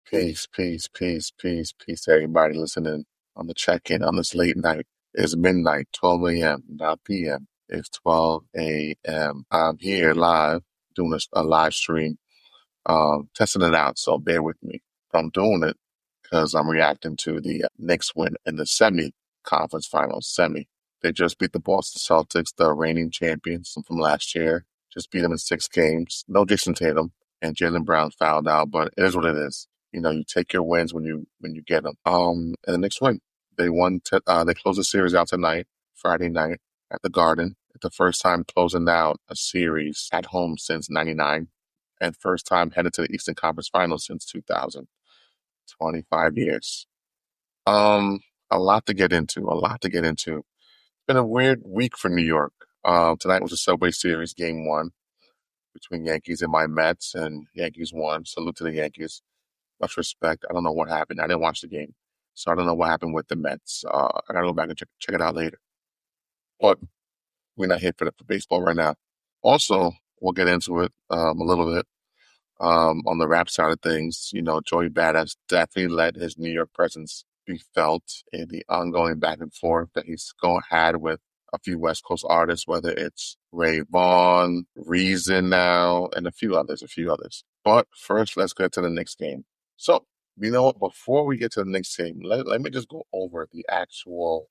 Peace, everybody listening on the check-in on this late night. It's midnight, 12 a.m., not p.m. It's 12 a.m. I'm here live doing a live stream, testing it out, so bear with me. I'm doing it because I'm reacting to the Knicks win in the semi-conference finals, semi. They just beat the Boston Celtics, the reigning champions from last year. Just beat them in 6 games. No Jason Tatum and Jaylen Brown fouled out, but it is what it is. You take your wins when you get them. And the Knicks win. They won. They closed the series out tonight, Friday night at the Garden. It's the first time closing out a series at home since '99, and first time headed to the Eastern Conference Finals since 2000. 25 years. Um, a lot to get into. A lot to get into. It's been a weird week for New York. Tonight was a Subway Series Game One between Yankees and my Mets, and Yankees won. Salute to the Yankees. Much respect. I don't know what happened. I didn't watch the game, so I don't know what happened with the Mets. I gotta go back and check it out later. But we're not here for baseball right now. Also, we'll get into it a little bit. On the rap side of things, Joey Badass definitely let his New York presence be felt in the ongoing back and forth that had with a few West Coast artists, whether it's Ray Vaughn, Reason now, and a few others. But first, let's get to the next game. So, you know what? Before we get to the next game, let me just go over the actual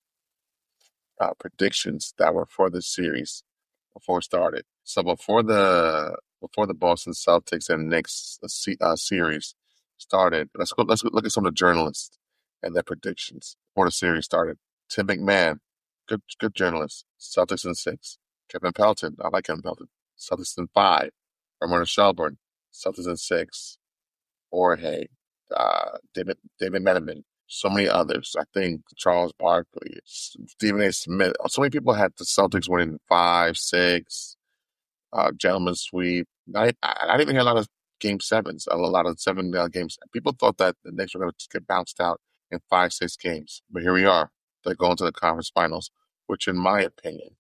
predictions that were for this series before it started. So before the Boston Celtics and Knicks series started, let's go look at some of the journalists and their predictions before the series started. Tim McMahon, good journalist. Celtics in 6. Kevin Pelton, I like Kevin Pelton. Celtics in 5. Ramona Shelburne, Celtics in 6. Jorge, David Meneman, so many others. I think Charles Barkley, Stephen A. Smith. So many people had the Celtics winning 5, 6, gentleman's sweep. I didn't even hear a lot of game sevens, a lot of 7 games. People thought that the Knicks were going to get bounced out in 5, 6 games, but here we are. They're going to the conference finals, which, in my opinion,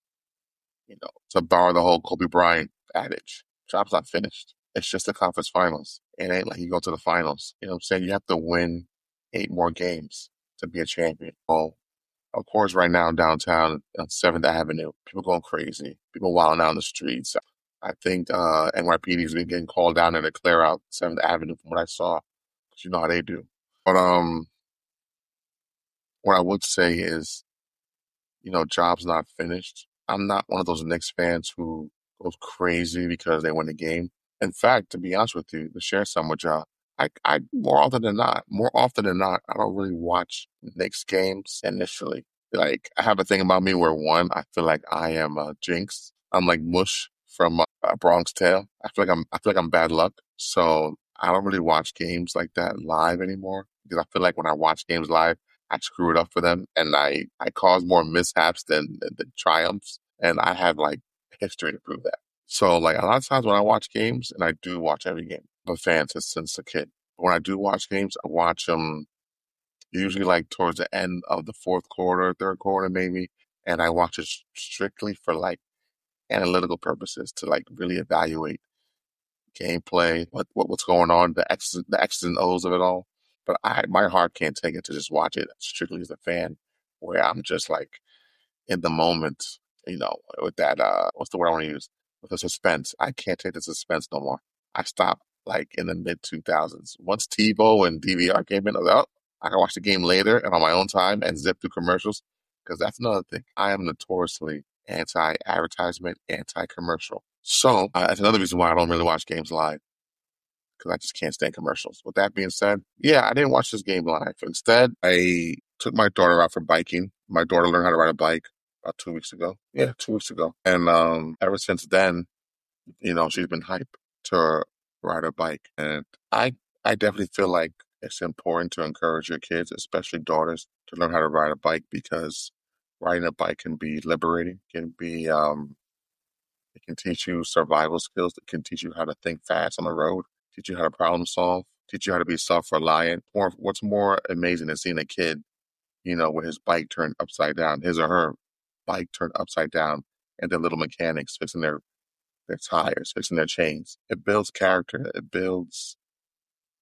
to borrow the whole Kobe Bryant adage, job's not finished. It's just the conference finals. It ain't like you go to the finals. You know what I'm saying? You have to win 8 more games to be a champion. Well, of course, right now downtown on 7th Avenue, people going crazy. People wilding out in the streets. I think NYPD's been getting called down there to clear out 7th Avenue from what I saw. 'Cause you know how they do. But what I would say is, job's not finished. I'm not one of those Knicks fans who goes crazy because they win a game. In fact, to be honest with you, to share some with y'all, I more often than not, I don't really watch Knicks games initially. Like, I have a thing about me where one, I feel like I am Jinx. I'm like Mush from Bronx Tale. I feel like I'm bad luck. So I don't really watch games like that live anymore because I feel like when I watch games live, I screw it up for them and I cause more mishaps than triumphs. And I have like history to prove that. So like a lot of times when I watch games, and I do watch every game, I'm a fan since a kid. But when I do watch games, I watch them usually like towards the end of the fourth quarter, third quarter maybe. And I watch it strictly for like analytical purposes to like really evaluate gameplay, what's going on, the X's and O's of it all. But my heart can't take it to just watch it strictly as a fan, where I'm just like in the moment, with that what's the word I want to use? With the suspense. I can't take the suspense no more. I stopped like in the mid 2000s. Once TiVo and DVR came in, I was like, oh, I can watch the game later and on my own time and zip through commercials. Because that's another thing. I am notoriously anti-advertisement, anti-commercial. So that's another reason why I don't really watch games live because I just can't stand commercials. With that being said, yeah, I didn't watch this game live. Instead, I took my daughter out for biking. My daughter learned how to ride a bike about 2 weeks ago. Yeah, 2 weeks ago. And ever since then, she's been hyped to ride her bike. And I definitely feel like it's important to encourage your kids, especially daughters, to learn how to ride a bike because riding a bike can be liberating, it can teach you survival skills. It can teach you how to think fast on the road, teach you how to problem solve, teach you how to be self-reliant. Or what's more amazing is seeing a kid, with his bike turned upside down, his or her bike turned upside down, and the little mechanics fixing their tires, fixing their chains. It builds character. It builds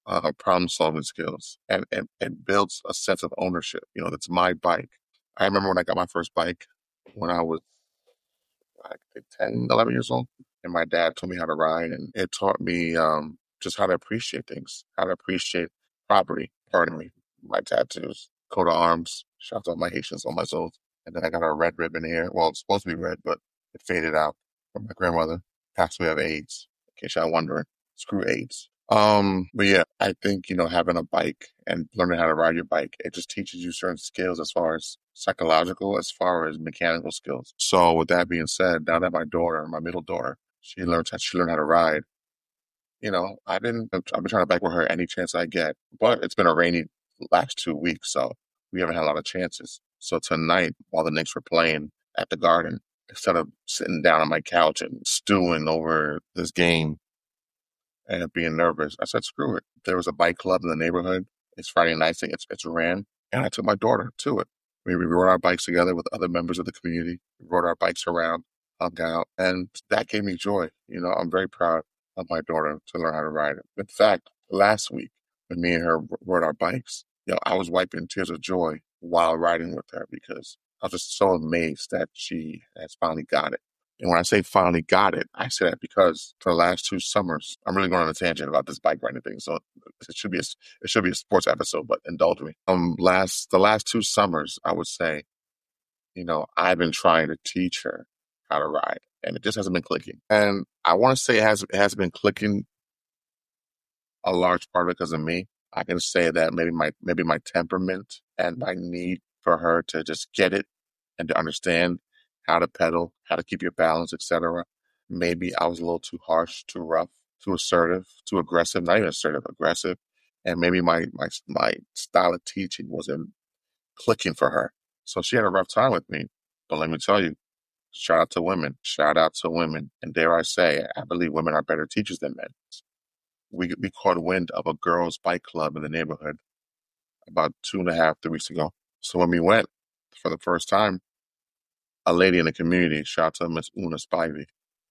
problem solving skills, and it builds a sense of ownership. That's my bike. I remember when I got my first bike when I was like 10, 11 years old, and my dad told me how to ride, and it taught me just how to appreciate things, how to appreciate property. Pardon me, my tattoos, coat of arms. Shout out to all my Haitians, all my souls. And then I got a red ribbon here. Well, it's supposed to be red, but it faded out from my grandmother. Passed away of AIDS. In case y'all wondering, screw AIDS. But yeah, I think, having a bike and learning how to ride your bike, it just teaches you certain skills as far as psychological, as far as mechanical skills. So with that being said, now that my daughter, my middle daughter, she learned how to ride, I've been trying to bike with her any chance I get, but it's been a rainy last 2 weeks, so we haven't had a lot of chances. So tonight, while the Knicks were playing at the Garden, instead of sitting down on my couch and stewing over this game, and being nervous, I said, screw it. There was a bike club in the neighborhood. It's Friday night, so it's ran, and I took my daughter to it. We rode our bikes together with other members of the community. We rode our bikes around, hung out, and that gave me joy. I'm very proud of my daughter to learn how to ride it. In fact, last week when me and her rode our bikes, I was wiping tears of joy while riding with her because I was just so amazed that she has finally got it. And when I say finally got it, I say that because for the last 2 summers, I'm really going on a tangent about this bike riding thing. So it should be a sports episode, but indulge me. The last 2 summers, I would say, I've been trying to teach her how to ride, and it just hasn't been clicking. And I want to say it has been clicking a large part of it because of me. I can say that maybe my temperament and my need for her to just get it and to understand how to pedal, how to keep your balance, etc. Maybe I was a little too harsh, too rough, too assertive, too aggressive, not even assertive, aggressive. And maybe my style of teaching wasn't clicking for her. So she had a rough time with me. But let me tell you, shout out to women. Shout out to women. And dare I say, I believe women are better teachers than men. We caught wind of a girls' bike club in the neighborhood about 2.5, 3 weeks ago. So when we went for the first time, a lady in the community, shout out to Miss Una Spivey,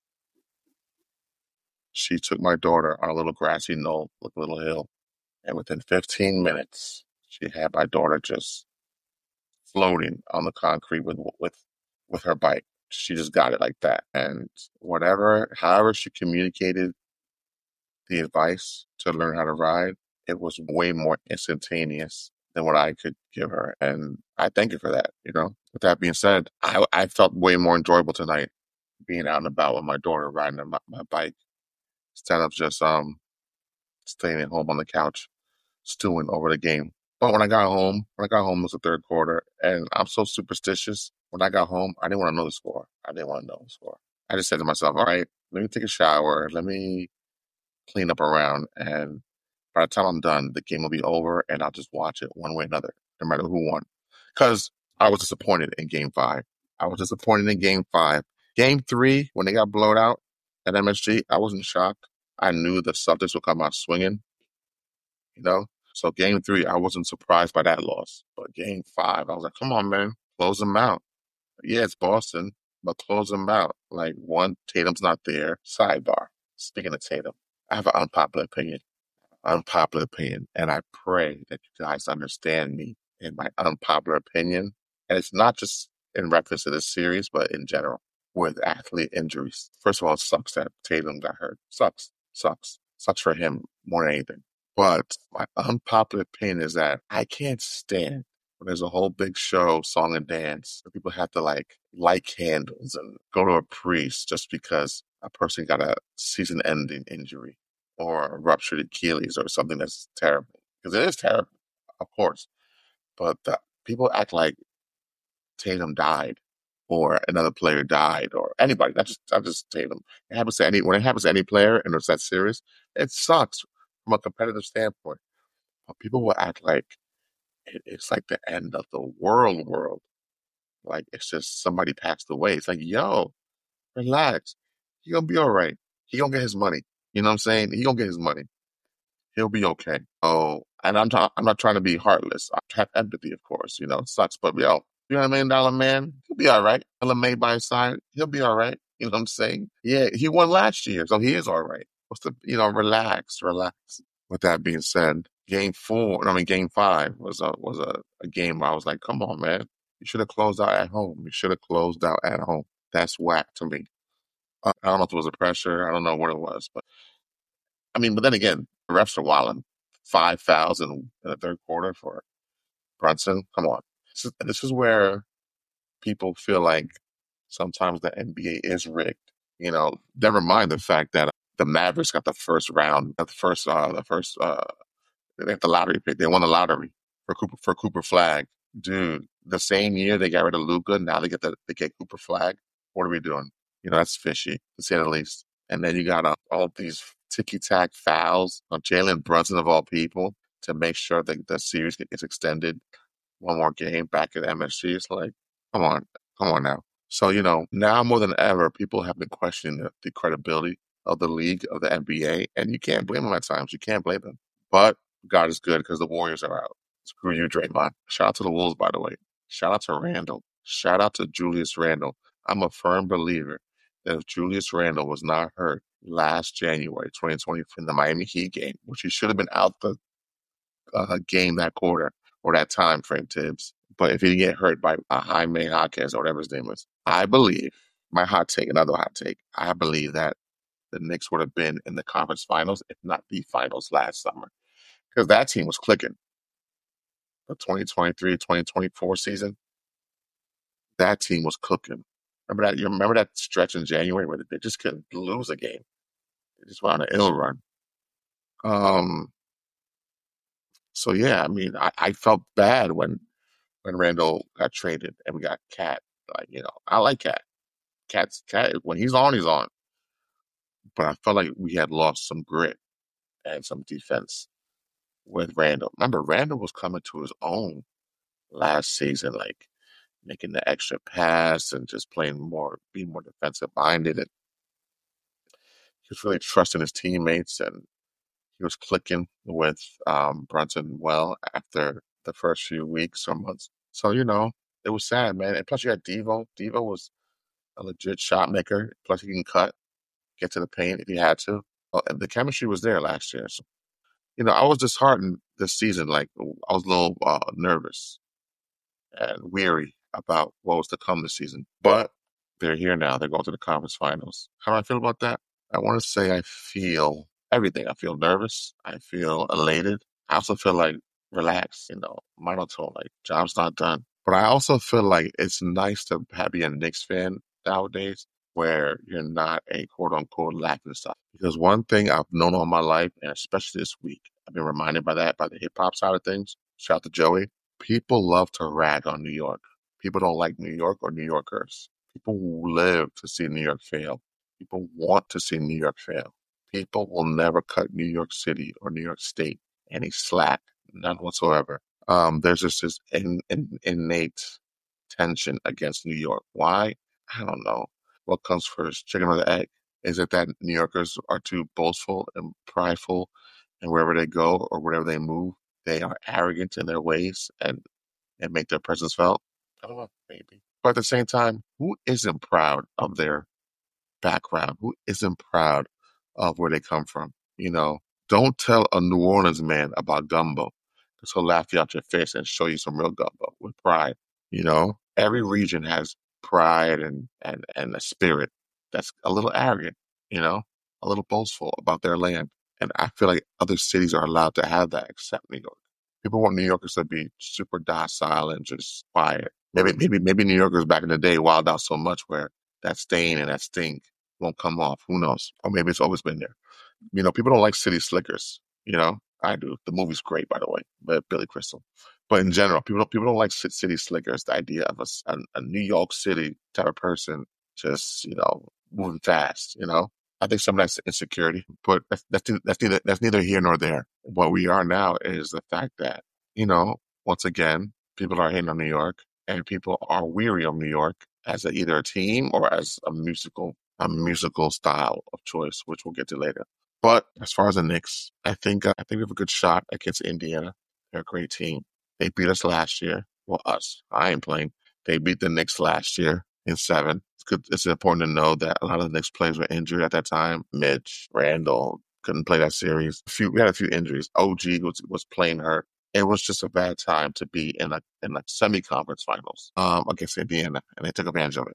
she took my daughter on a little grassy knoll, like a little hill, and within 15 minutes, she had my daughter just floating on the concrete with her bike. She just got it like that, and however she communicated the advice to learn how to ride, it was way more instantaneous than what I could give her. And I thank you for that. With that being said, I felt way more enjoyable tonight being out and about with my daughter riding on my bike instead of just staying at home on the couch stewing over the game. But when I got home, it was the third quarter, and I'm so superstitious. When I got home, I didn't want to know the score. I didn't want to know the score. I just said to myself, all right, let me take a shower. Let me clean up around, and by the time I'm done, the game will be over, and I'll just watch it one way or another, no matter who won. Because I was disappointed in Game 5. I was disappointed in Game 5. Game 3, when they got blown out at MSG, I wasn't shocked. I knew the Celtics would come out swinging, you know? So Game 3, I wasn't surprised by that loss. But Game 5, I was like, come on, man, close them out. Yeah, it's Boston, but close them out. Like, one, Tatum's not there. Sidebar. Speaking of Tatum, I have an unpopular opinion, and I pray that you guys understand me in my unpopular opinion. And it's not just in reference to this series, but in general with athlete injuries. First of all, it sucks that Tatum got hurt. Sucks for him more than anything. But my unpopular opinion is that I can't stand when there's a whole big show, song and dance, where people have to light candles and go to a priest just because a person got a season-ending injury or a ruptured Achilles or something that's terrible. Because it is terrible, of course. But people act like Tatum died or another player died or anybody, not just Tatum. When it happens to any player and it's that serious, it sucks from a competitive standpoint. But people will act like it's like the end of the world. Like it's just somebody passed away. It's like, yo, relax. He gonna be all right. He gonna get his money. You know what I'm saying? He gonna get his money. He'll be okay. Oh, and I'm not trying to be heartless. I have empathy, of course. It sucks, but yo, $300 million man, he'll be all right. LMA by his side, he'll be all right. You know what I'm saying? Yeah, he won last year, so he is all right. Relax. With that being said, game 5 was a game where I was like, come on, man. You should have closed out at home. You should have closed out at home. That's whack to me. I don't know if it was the pressure. I don't know what it was, but I mean, but then again, the refs are wilding. 5 fouls in the third quarter for Brunson. Come on. This is where people feel like sometimes the NBA is rigged. Never mind the fact that the Mavericks got the first round, they got the lottery pick. They won the lottery for Cooper Flag. Dude, the same year they got rid of Luca, now they get Cooper Flag. What are we doing? That's fishy, to say the least. And then you got all of these ticky tack fouls on Jalen Brunson of all people to make sure that the series gets extended one more game back at MSG. It's like, come on, come on now. So, now more than ever, people have been questioning the credibility of the league, of the NBA, and you can't blame them at times. You can't blame them. But God is good because the Warriors are out. Screw you, Draymond. Shout out to the Wolves, by the way. Shout out to Randall. Shout out to Julius Randall. I'm a firm believer that if Julius Randall was not hurt last January 2020 in the Miami Heat game, which he should have been out the game that quarter or that time frame, Tibbs. But if he didn't get hurt by Jaime Jaquez or whatever his name was, I believe, my hot take, another hot take, I believe that the Knicks would have been in the conference finals, if not the finals last summer. Because that team was clicking. The 2023-2024 season, that team was cooking. Remember that? You remember that stretch in January where they just couldn't lose a game? They just went on an ill run. Um, so yeah, I mean, I felt bad when Randall got traded and we got Cat. Like, I like Cat. Cat, when he's on, he's on. But I felt like we had lost some grit and some defense with Randall. Remember, Randall was coming to his own last season, like making the extra pass and just being more defensive minded. And he was really trusting his teammates, and he was clicking with Brunson well after the first few weeks or months. So, it was sad, man. And plus, you had Devo. Devo was a legit shot maker. Plus, he can get to the paint if he had to. And the chemistry was there last year. So, I was disheartened this season. Like, I was a little nervous and weary about what was to come this season. But they're here now. They're going to the conference finals. How do I feel about that? I want to say I feel everything. I feel nervous. I feel elated. I also feel like relaxed, monotone, like job's not done. But I also feel like it's nice to be a Knicks fan nowadays where you're not a quote unquote laughing stock. Because one thing I've known all my life, and especially this week, I've been reminded by the hip hop side of things. Shout out to Joey. People love to rag on New York. People don't like New York or New Yorkers. People live to see New York fail. People want to see New York fail. People will never cut New York City or New York State any slack, none whatsoever. There's just this innate tension against New York. Why? I don't know. What comes first, chicken or the egg? Is it that New Yorkers are too boastful and prideful, and wherever they go or wherever they move, they are arrogant in their ways and make their presence felt? I don't know, maybe. But at the same time, who isn't proud of their background? Who isn't proud of where they come from? Don't tell a New Orleans man about gumbo because he'll laugh you out your face and show you some real gumbo with pride. Every region has pride and a spirit that's a little arrogant, a little boastful about their land. And I feel like other cities are allowed to have that except New York. People want New Yorkers to be super docile and just quiet. Maybe New Yorkers back in the day wild out so much where that stain and that stink won't come off. Who knows? Or maybe it's always been there. People don't like city slickers. I do. The movie's great, by the way, by Billy Crystal. But in general, people don't like city slickers. The idea of a New York City type of person just moving fast. I think some of that's insecurity, but that's neither here nor there. What we are now is the fact that once again, people are hating on New York, and people are weary of New York as either a team or as a musical style of choice, which we'll get to later. But as far as the Knicks, I think we have a good shot against Indiana. They're a great team. They beat us last year. Well, us. I ain't playing. They beat the Knicks last year in 7. It's good. It's important to know that a lot of the Knicks players were injured at that time. Mitch, Randall, couldn't play that series. We had a few injuries. OG was playing hurt. It was just a bad time to be in a semi conference finals against Indiana, and they took advantage of it.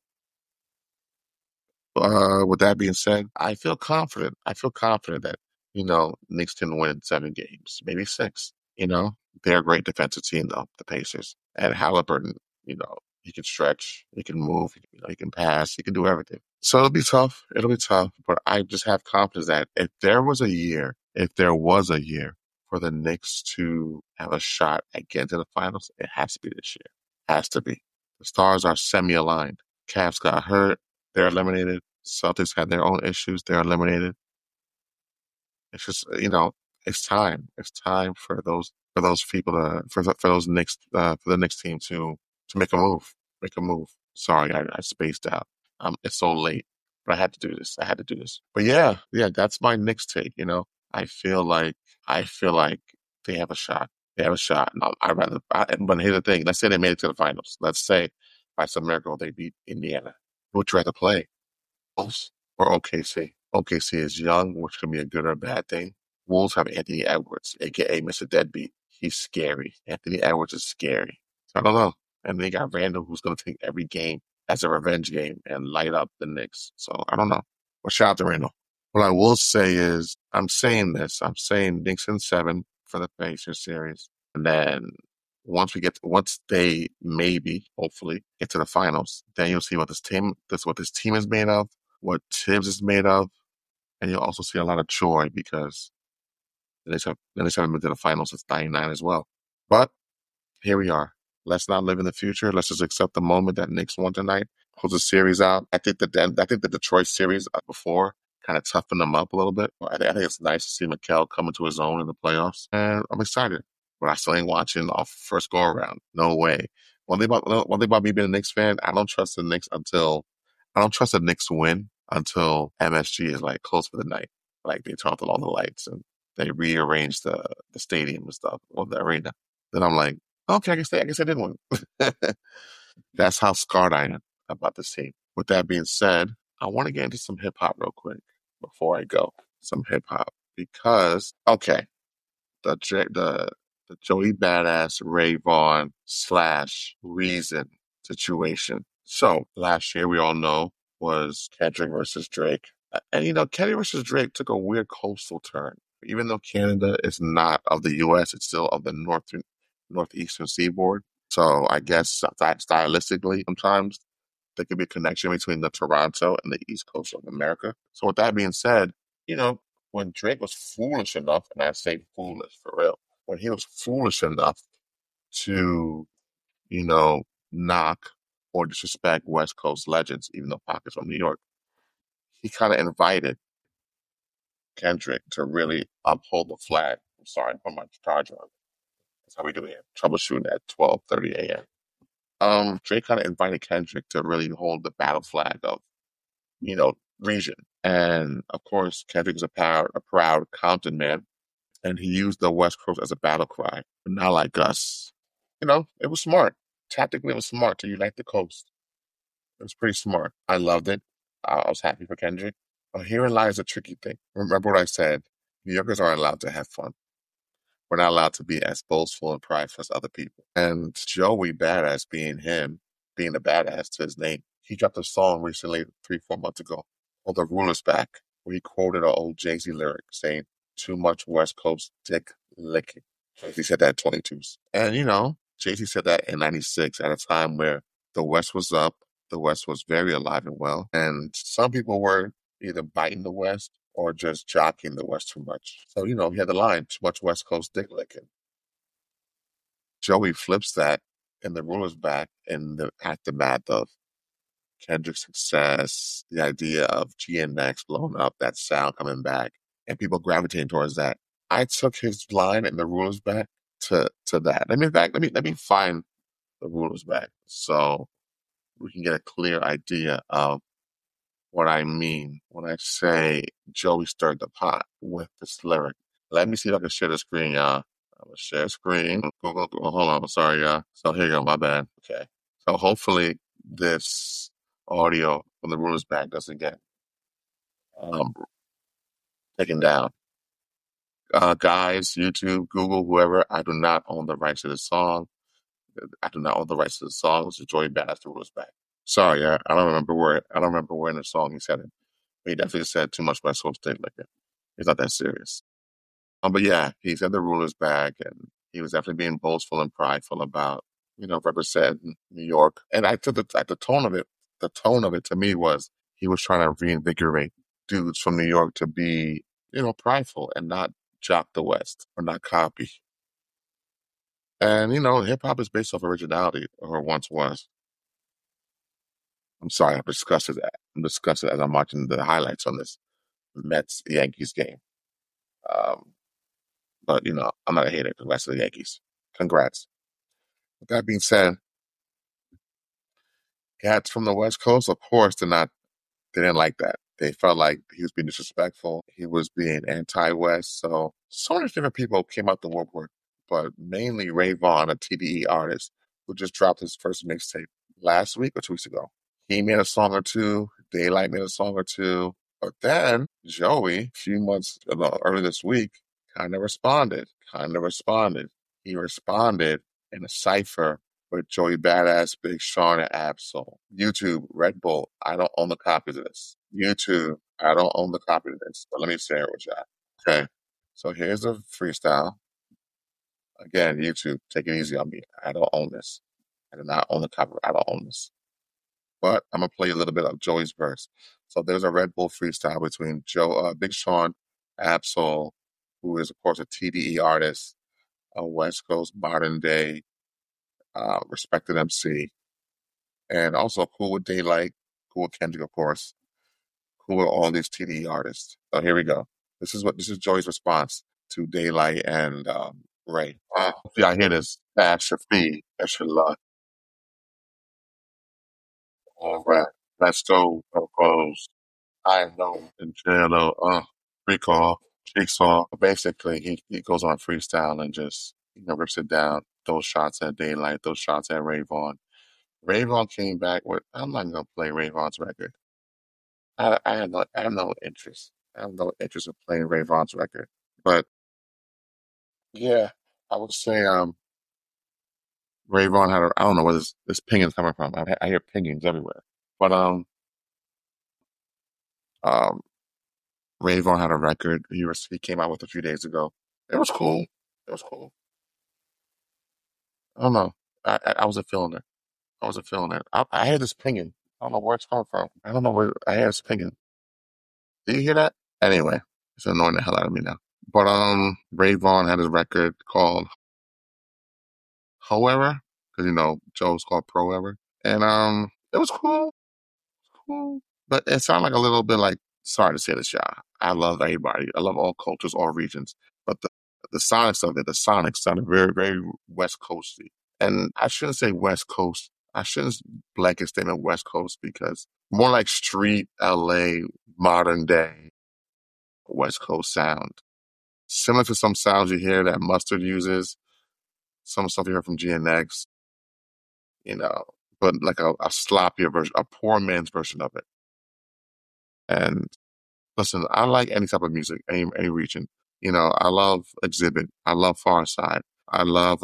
With that being said, I feel confident. I feel confident that, Knicks can win 7 games, maybe six. They're a great defensive team, though, the Pacers. And Halliburton, he can stretch, he can move, he can pass, he can do everything. So it'll be tough. It'll be tough. But I just have confidence that if there was a year for the Knicks to have a shot at getting to the finals, it has to be this year. Has to be. The stars are semi-aligned. Cavs got hurt. They're eliminated. Celtics had their own issues. They're eliminated. It's just, it's time. It's time for those people for those Knicks for the Knicks team to make a move. Make a move. Sorry, I spaced out. It's so late, but I had to do this. I had to do this. But yeah, that's my Knicks take. I feel like they have a shot. They have a shot. No, but here's the thing. Let's say they made it to the finals. Let's say by some miracle they beat Indiana. Who would you rather play? Wolves or OKC? OKC is young, which can be a good or a bad thing. Wolves have Anthony Edwards, aka Mr. Deadbeat. He's scary. Anthony Edwards is scary. So I don't know. And they got Randall, who's going to take every game as a revenge game and light up the Knicks. So I don't know. Well, shout out to Randall. What I will say is, I'm saying this. I'm saying Knicks in 7 for the Pacers series, and then once they maybe, hopefully, get to the finals, then you'll see what this team is made of, what Tibbs is made of, and you'll also see a lot of joy because they haven't been to the finals since '99 as well. But here we are. Let's not live in the future. Let's just accept the moment that Knicks won tonight. Close the series out. I think the Detroit series before kind of toughened them up a little bit. I think it's nice to see Mikal coming to his own in the playoffs, and I'm excited. But I still ain't watching off first go around. No way. One thing about me being a Knicks fan, I don't trust the Knicks to win until MSG is like close for the night. Like they turn off all the lights and they rearrange the stadium and stuff or the arena. Then I'm like, okay, I guess I did win. That's how scarred I am about this team. With that being said, I want to get into some hip hop real quick before I go. Some hip hop because the Joey Badass Ray Vaughn / Reason situation. So last year we all know was Kendrick versus Drake, and Kendrick versus Drake took a weird coastal turn. Even though Canada is not of the U.S., it's still of the northeastern seaboard. So I guess stylistically, sometimes there could be a connection between the Toronto and the East Coast of America. So with that being said, you know, when Drake was foolish enough, and I say foolish for real, when he was foolish enough to, you know, knock or disrespect West Coast legends, even though Pac is from New York, he kind of invited Kendrick to really uphold the flag. I'm sorry, I put my charger on. That's how we do it here. Troubleshooting at 12:30 a.m. Drake kind of invited Kendrick to really hold the battle flag of, region. And of course, Kendrick is a proud Compton man, and he used the West Coast as a battle cry, but not like us. It was smart. Tactically, it was smart to unite the coast. It was pretty smart. I loved it. I was happy for Kendrick. But herein lies a tricky thing. Remember what I said. New Yorkers aren't allowed to have fun. We're not allowed to be as boastful and prideful as other people. And Joey Badass being him, being a badass to his name, he dropped a song recently, 3, 4 months ago, called The Ruler's Back, where he quoted an old Jay-Z lyric saying, "Too much West Coast dick licking." He said that at 22s. And, Jay-Z said that in 96 at a time where the West was up, the West was very alive and well, and some people were either biting the West or just jockeying the West too much. So, he had the line, "Too much West Coast dick licking." Joey flips that in The Ruler's Back in the aftermath of Kendrick's success, the idea of GNX blowing up, that sound coming back, and people gravitating towards that. I took his line in The Ruler's Back to that. Let me find The Ruler's Back so we can get a clear idea of what I mean when I say Joey stirred the pot with this lyric. Let me see if I can share the screen, y'all. I'm gonna share screen. Hold on. I'm sorry, y'all. So here you go. My bad. Okay. So hopefully this audio from The Ruler's Back doesn't get um taken down. guys, YouTube, Google, whoever, I do not own the rights to the song. I do not own the rights to the song. It was Joey Badass the rules back. Sorry, yeah, I don't remember where in the song he said it. But he definitely said too much West Coast thing like it. He's not that serious. But yeah, he said the rule is back, and he was definitely being boastful and prideful about, representing New York. And I took the tone of it. The tone of it to me was he was trying to reinvigorate dudes from New York to be, prideful and not jock the West or not copy. And hip hop is based off originality, or once was. I'm sorry, I'm discussing as I'm watching the highlights on this Mets Yankees game. Um, but I'm not a hater of the rest of the Yankees. Congrats. With that being said, cats from the West Coast, of course, they didn't like that. They felt like he was being disrespectful. He was being anti-West. So many different people came out the woodwork, but mainly Ray Vaughn, a TDE artist who just dropped his first mixtape last week or 2 weeks ago. He made a song or two. Daylight made a song or two. But then Joey, a few months early this week, kind of responded. He responded in a cipher with Joey Badass, Big Sean, and Absol. YouTube, Red Bull, I don't own the copies of this. YouTube, I don't own the copy of this. But let me share it with y'all. Okay. So here's a freestyle. Again, YouTube, take it easy on me. I don't own this. I do not own the copy. I don't own this. But I'm gonna play a little bit of Joey's verse. So there's a Red Bull freestyle between Big Sean, Absol, who is of course a TDE artist, a West Coast modern day respected MC, and also cool with Daylight, cool with Kendrick, of course, cool with all these TDE artists. So here we go. This is Joey's response to Daylight and Ray. Yeah, I hear this. That's your fee. That's your luck. All right. Let's go. Propose. I know. In jail, recall, jigsaw. Basically, he goes on freestyle and just, rips it down. Those shots at Daylight, those shots at Ray Vaughn. Ray Vaughn came back with, I'm not going to play Ray Vaughn's record. I have no interest. I have no interest in playing Ray Vaughn's record. But yeah, I would say, Ray Vaughn I don't know where this pinging's coming from. I hear pingings everywhere. But, um, Ray Vaughn had a record he came out with a few days ago. It was cool. It was cool. I don't know. I wasn't feeling it. I wasn't feeling it. I hear this pinging. I don't know where it's coming from. I don't know where I hear this pinging. Do you hear that? Anyway, it's annoying the hell out of me now. But Ray Vaughn had a record called However, because Joe's called Pro Ever, and it was cool. But it sounded like a little bit like, sorry to say this, y'all. I love everybody. I love all cultures, all regions. But the sonics of it, the sonics sounded very, very West Coasty. And I shouldn't say West Coast. I shouldn't blanket statement West Coast because more like street LA, modern day West Coast sound. Similar to some sounds you hear that Mustard uses, some stuff you heard from GNX, you know, but like a sloppier version, a poor man's version of it. And listen, I like any type of music, any region. I love Exhibit. I love Far Side. I love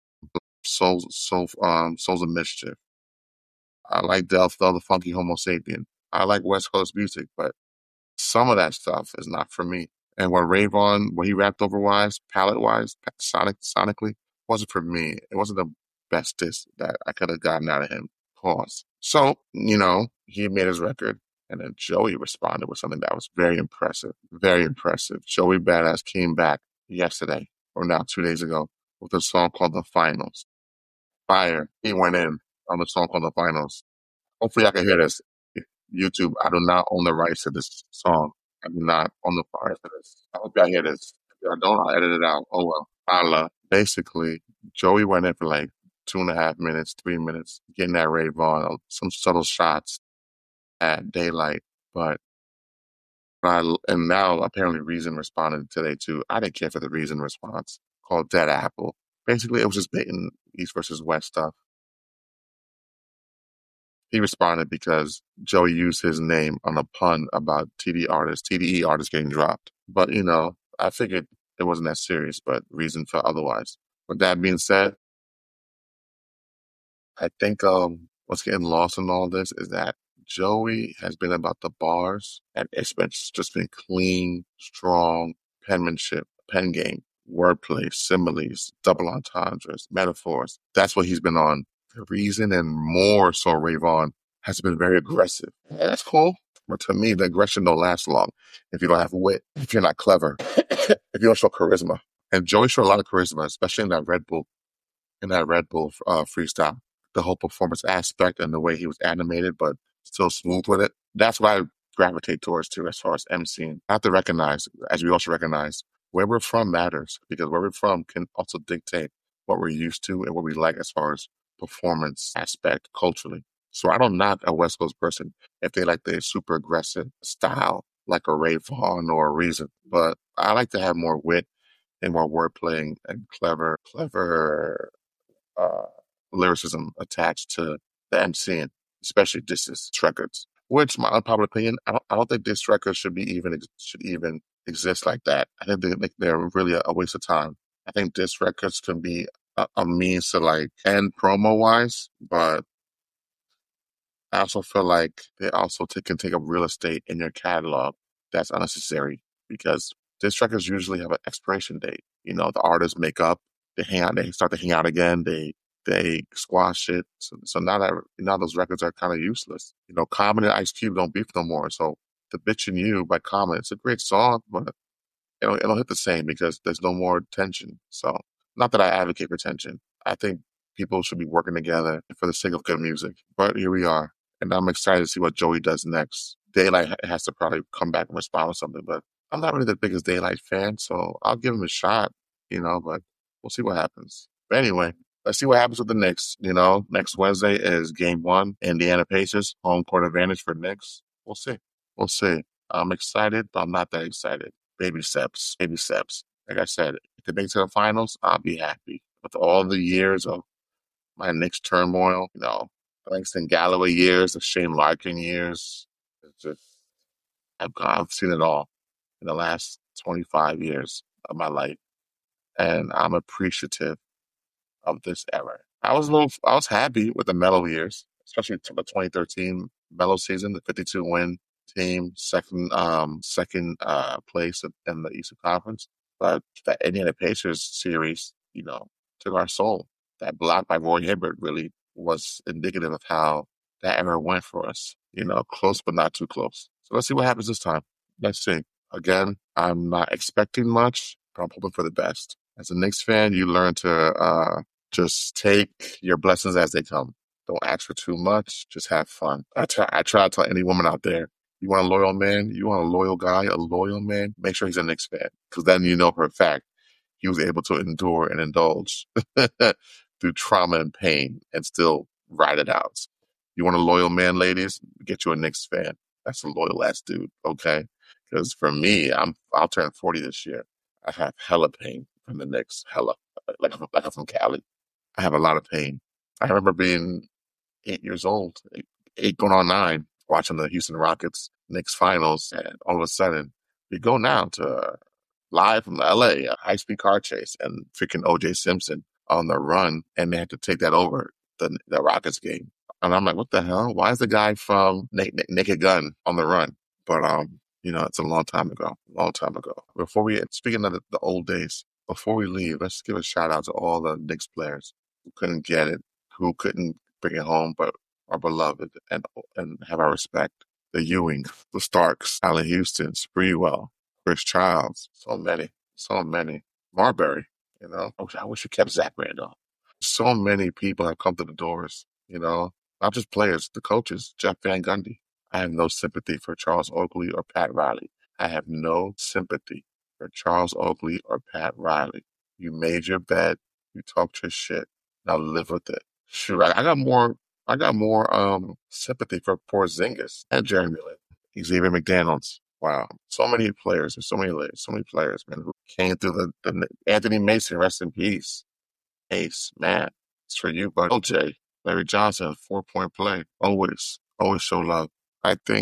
Souls of Mischief. I like Delta, the Funky Homo Sapien. I like West Coast music, but some of that stuff is not for me. And what he rapped over wise, palette wise, sonically, wasn't for me. It wasn't the bestest that I could have gotten out of him. Pause. So, he made his record. And then Joey responded with something that was very impressive. Very impressive. Joey Badass came back yesterday, or now 2 days ago, with a song called The Finals. Fire. He went in on the song called The Finals. Hopefully I can hear this. YouTube, I do not own the rights to this song. I do not own the rights to this. I hope y'all hear this. If y'all don't, I'll edit it out. Oh well. Holla. Basically, Joey went in for like 2.5 minutes, 3 minutes, getting that Ray Vaughn, some subtle shots at Daylight. And now apparently Reason responded today too. I didn't care for the Reason response called Dead Apple. Basically, it was just baiting East versus West stuff. He responded because Joey used his name on a pun about TDE artists getting dropped. But I figured it wasn't that serious, but reason felt otherwise. With that being said, I think what's getting lost in all this is that Joey has been about the bars, and it's been just been clean, strong penmanship, pen game, wordplay, similes, double entendres, metaphors. That's what he's been on. The reason, and more so, Rayvon has been very aggressive. Yeah, that's cool. But to me, the aggression don't last long if you don't have wit, if you're not clever, if you don't show charisma. And Joey showed a lot of charisma, especially in that Red Bull freestyle. The whole performance aspect and the way he was animated, but still smooth with it. That's what I gravitate towards too, as far as MCing. I have to recognize, as we also recognize, where we're from matters because where we're from can also dictate what we're used to and what we like as far as performance aspect culturally. So I don't knock a West Coast person if they like the super aggressive style, like a Ray Vaughn or a Reason. But I like to have more wit and more wordplay and clever uh, lyricism attached to the MCing, especially disses records. Which, my unpopular opinion, I don't think diss records should even exist like that. I think they're really a waste of time. I think diss records can be a means to like end promo wise, but I also feel like they also can take up real estate in your catalog that's unnecessary because disc records usually have an expiration date. You know, the artists make up, they hang out, they start to hang out again, they squash it. So now those records are kind of useless. You know, Common and Ice Cube don't beef no more. So the Bitchin' You by Common, it's a great song, but it'll hit the same because there's no more tension. So, not that I advocate for tension. I think people should be working together for the sake of good music. But here we are, and I'm excited to see what Joey does next. Daylight has to probably come back and respond with something, but I'm not really the biggest Daylight fan, so I'll give him a shot, but we'll see what happens. But anyway, let's see what happens with the Knicks. Next Wednesday is game one, Indiana Pacers, home court advantage for Knicks. We'll see. We'll see. I'm excited, but I'm not that excited. Baby steps, baby steps. Like I said, if they make it to the finals, I'll be happy. With all the years of my Knicks turmoil, Langston Galloway years, the Shane Larkin years, it's just I've seen it all in the last 25 years of my life, and I'm appreciative of this era. I was happy with the Melo years, especially the 2013 Melo season, the 52 win team, second place in the Eastern Conference. But that Indiana Pacers series, took our soul. That block by Roy Hibbert really was indicative of how that era went for us. Close but not too close. So let's see what happens this time. Let's see. Again, I'm not expecting much, but I'm hoping for the best. As a Knicks fan, you learn to just take your blessings as they come. Don't ask for too much. Just have fun. I try to tell any woman out there, you want a loyal man, you want a loyal guy, a loyal man, make sure he's a Knicks fan. Because then you know for a fact he was able to endure and indulge through trauma and pain and still ride it out. You want a loyal man, ladies? Get you a Knicks fan. That's a loyal ass dude, okay? Because for me, I'll turn 40 this year. I have hella pain from the Knicks, hella. Like I'm from Cali. I have a lot of pain. I remember being 8 years old, eight going on nine, watching the Houston Rockets Knicks finals, and all of a sudden, we go now to live from LA, a high-speed car chase, and freaking OJ Simpson on the run, and they had to take that over the Rockets game. And I'm like, what the hell? Why is the guy from Naked Gun on the run? But it's a long time ago. Long time ago. Speaking of the old days, before we leave, let's give a shout out to all the Knicks players who couldn't get it, who couldn't bring it home, but are beloved and have our respect. The Ewing, the Starks, Allen Houston, Spreewell, Chris Childs, so many. Marbury, I wish we kept Zach Randolph. So many people have come to the doors, not just players, the coaches, Jeff Van Gundy. I have no sympathy for Charles Oakley or Pat Riley. I have no sympathy for Charles Oakley or Pat Riley. You made your bed, you talked your shit. Now live with it. Shoot, I got more sympathy for Porzingis and Jeremy Lin, Xavier McDaniels. Wow, so many players. There's so many players, man, who came through the Anthony Mason. Rest in peace, Ace, man. It's for you, but OJ, Larry Johnson, 4-point play. Always show love.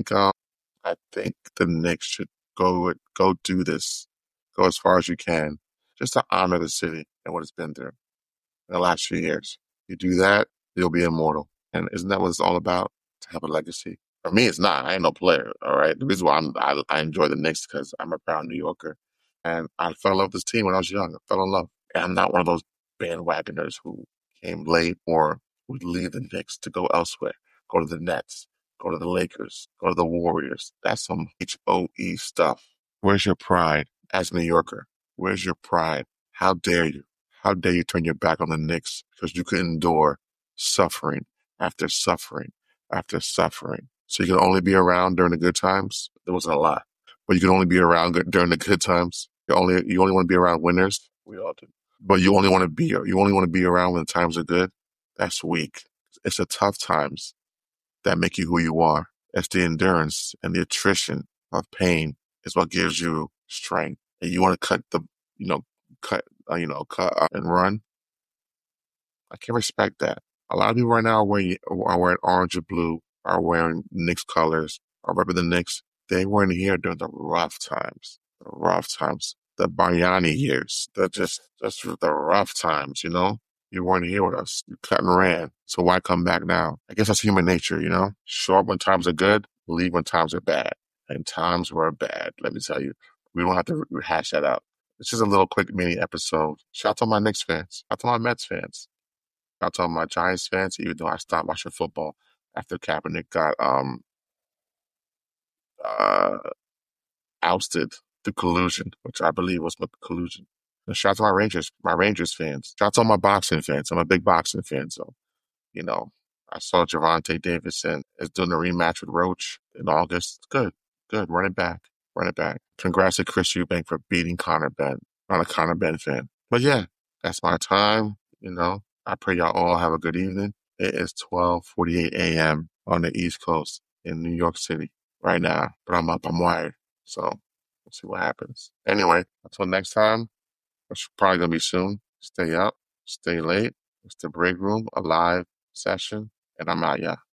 I think the Knicks should go do this. Go as far as you can. just to honor the city and what it's been through in the last few years. You do that, you'll be immortal. And isn't that what it's all about? To have a legacy. For me, it's not. I ain't no player. All right. The reason why I enjoy the Knicks because I'm a proud New Yorker, and I fell in love with this team when I was young. I fell in love, and I'm not one of those bandwagoners who came late or would leave the Knicks to go elsewhere, go to the Nets, go to the Lakers, go to the Warriors. That's some HOE stuff. Where's your pride as a New Yorker? Where's your pride? How dare you? How dare you turn your back on the Knicks because you could endure suffering after suffering after suffering. So you can only be around during the good times. There wasn't a lot, but you can only be around during the good times. You only want to be around winners. We all do, but you only want to be around when the times are good. That's weak. It's the tough times that make you who you are. It's the endurance and the attrition of pain is what gives you strength. And you want to cut the, you know, cut and run. I can respect that. A lot of people right now are wearing orange and blue, are wearing Knicks colors, are repping the Knicks. They weren't here during the rough times, the Bargnani years, just the rough times, you know? You weren't here with us. You cut and ran. So why come back now? I guess that's human nature, you know? Show up when times are good, leave when times are bad. And times were bad, let me tell you. We don't have to rehash that out. It's just a little quick mini episode. Shout out to my Knicks fans. Shout out to my Mets fans. Shout out to my Giants fans, even though I stopped watching football after Kaepernick got uh ousted through collusion, which I believe was collusion. And shout out to my Rangers fans. Shout out to all my boxing fans. I'm a big boxing fan, so you know, I saw Javante Davidson is doing a rematch with Roach in August. Good, good. Run it back. Congrats to Chris Eubank for beating Conor Benn. Not a Conor Benn fan, but yeah, that's my time. You know, I pray y'all all have a good evening. It is 12:48 a.m. on the East Coast in New York City right now, but I'm up. I'm wired, so we'll see what happens. Anyway, until next time, which probably gonna be soon. Stay up, stay late. It's the break room, a live session, and I'm out, yeah.